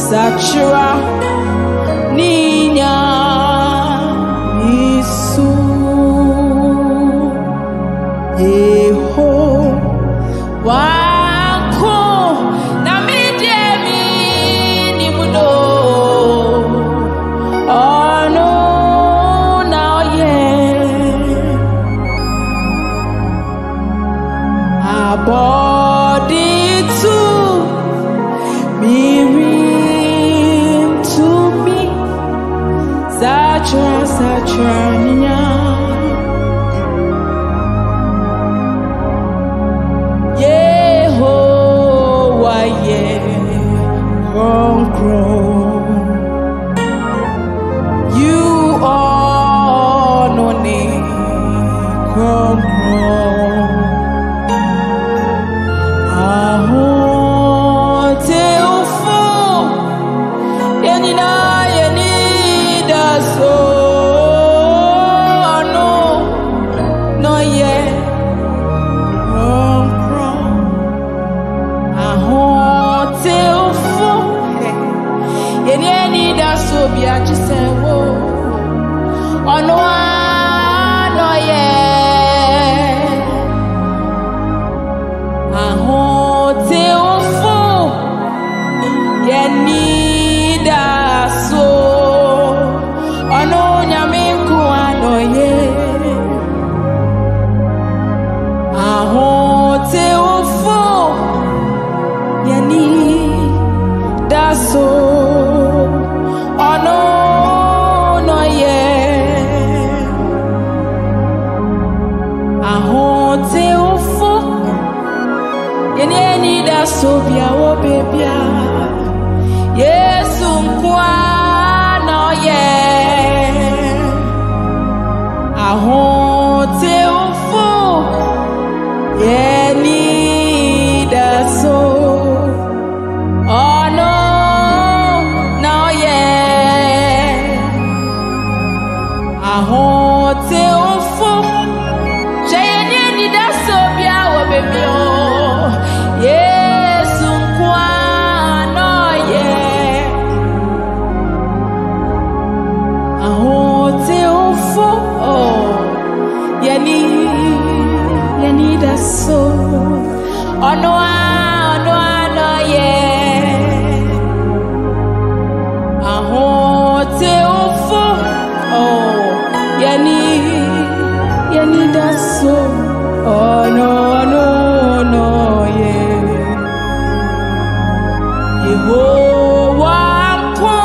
Sachura Ninya Isu Eho Wako Namidemi Nimudo Oh no now yeah Abodi to Mirim to me Sachura Ninya Yehovah You are no name I just said, whoa, oh no, no, yeah. I hold till full, yeah, need a soul. Oh no, Yaminku, I know, yeah. I hold till full, yeah, need a soul. Oh no, no, yeah. I want you for any that so be our baby. Yes, no, yeah. I want you for any that so. Oh no. I want to for Jane did that so be our baby. Yes, no, yeah. I want to for you need that so. Oh no, yeah. I want to for you need that so. Oh no, yeah. Yehovah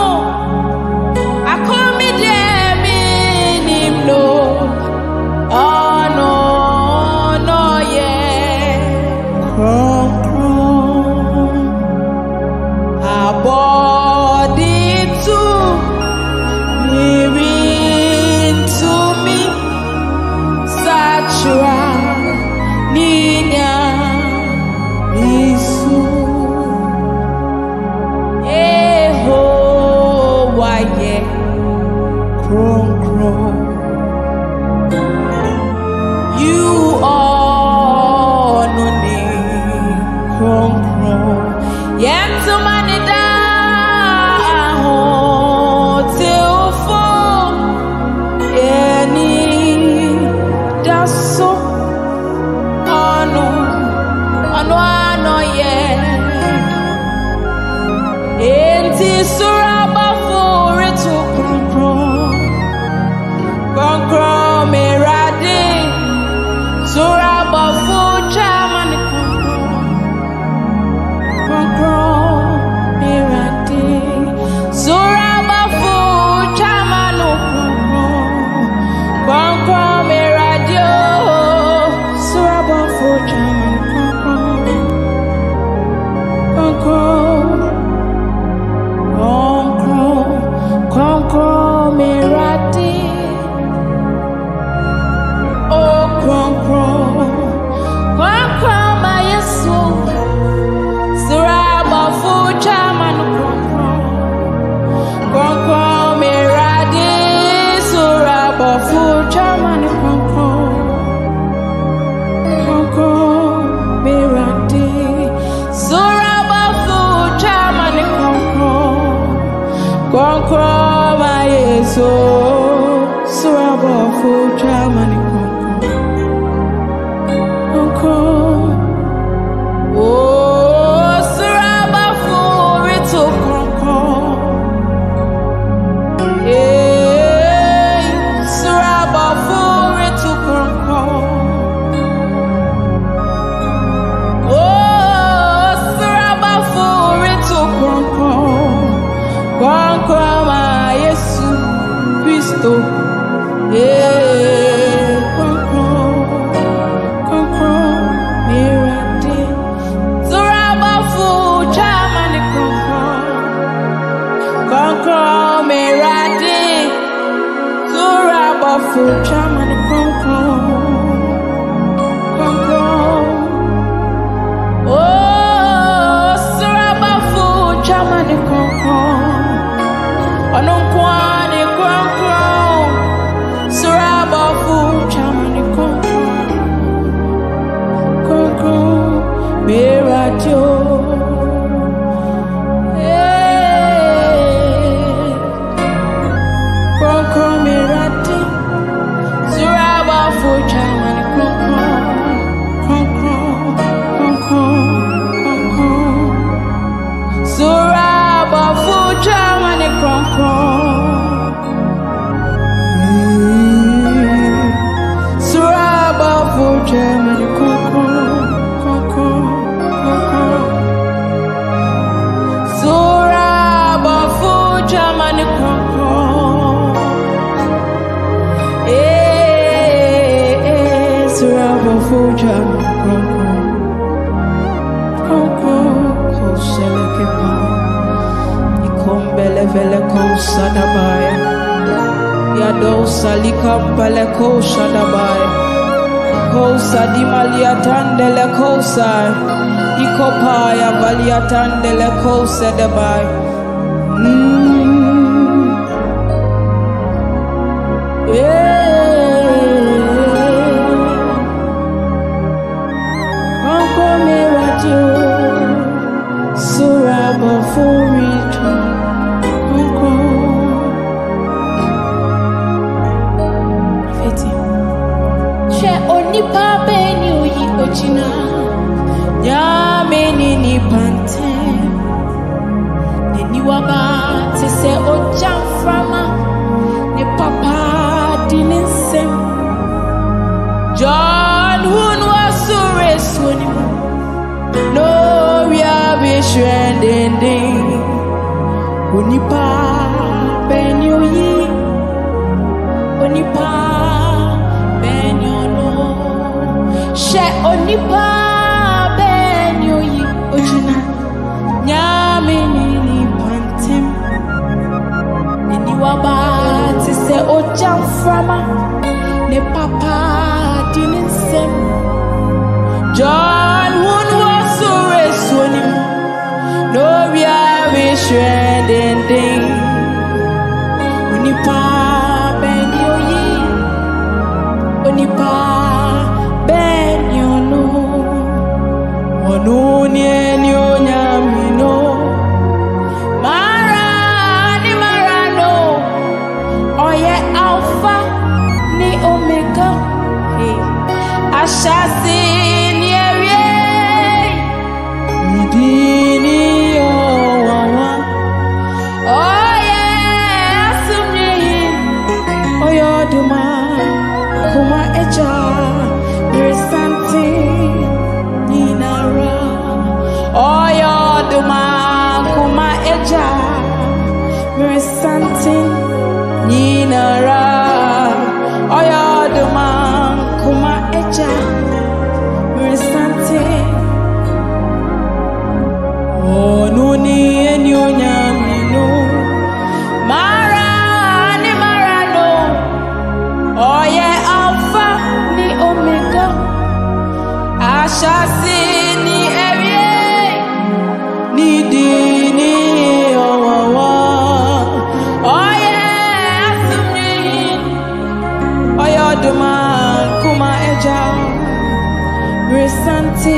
I come me there, no. Oh no, yeah. Our body too. Ninya Isu Yehovah You are no name Yet to manida till for any that's so. No, yeah. Enti suraba for it to concro, merade. Suraba for chaman, concro, merade. Suraba for chaman, concro, merade. Suraba for chaman. Concro, mirati. Oh, concro, my soul. Suraba fucha man, concro, mirati. Suraba fucha man, concro, mirati. Suraba fucha man, concro. so suraba for Germany Conco. Oh, suraba for it to Conco. Eh, suraba for it to Conco. Oh, suraba for it to Conco. Conco, my Jesus Christo. Yeah, Conco, Conco, Mirade. Suraba for Germany Conco. Conco, Mirade. Suraba for Germany Conco. Conco. Oh, suraba for Germany Conco. Ononkwani Conco. Suraba for Germany Conco. Conco, Mirade. Conco, Mirade. Suraba for Germany Conco. Conco, Conco, Conco. Suraba for Germany Conco. Suraba for Germany Conco. Conco, Conco. Suraba for Germany Conco. Suraba for Germany Conco. Conco, Koselekepa. Ikombele vele kosadabaya. Yadosa likampele kosadabaya. Kosa di maliatandele kosa. Ikopaya valiatandele kosadabaya. Conco Mirade. Suraba for it. Conco. Che onipa beni oyi ojina. Nyameni ni pante. Neni waba te se ojamframa. Ne papa dininsem. John hun was surresuni. No we are trending. Onipa beni oyi. Onipa beni ono. She onipa beni oyi ojina. Nyameni ni pantem. Neni waba te se ojamframa. Ne papa dininsem. John won was so resuni. No we are trending. Onipa beni oyi. Onipa beni ono. Ono ni eni onyamino. Mara ni marano. Oye alpha ni omega. Hey. Ashasi ni erie. Midini owawa. Oye asumi. Oyoduma. Kuma eja. Resanti. Ninara. Oyoduma. Kuma eja. Resanti. Ninara. Oyoduma. Kuma eja. Resanti. Oh, no ni eni onyamino. Mara ni marano. Oye alpha ni omega. Ashasi ni erie. Ni dini owawa. Oye asumi. Oye oduma kuma eja. Resanti.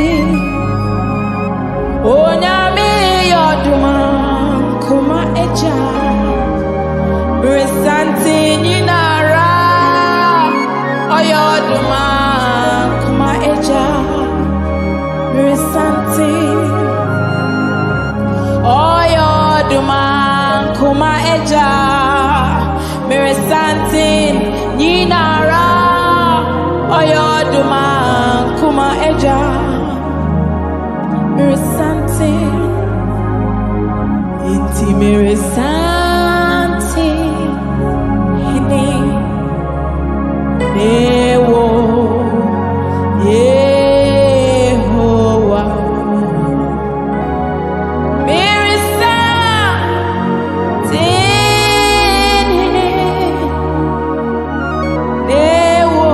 Onyame yoduma kuma eja. Resanti. nara oyoduma kuma eja mirisante inti mirisante hine newo Yehovah mirisante hine newo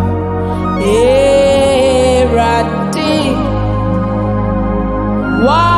eradi wa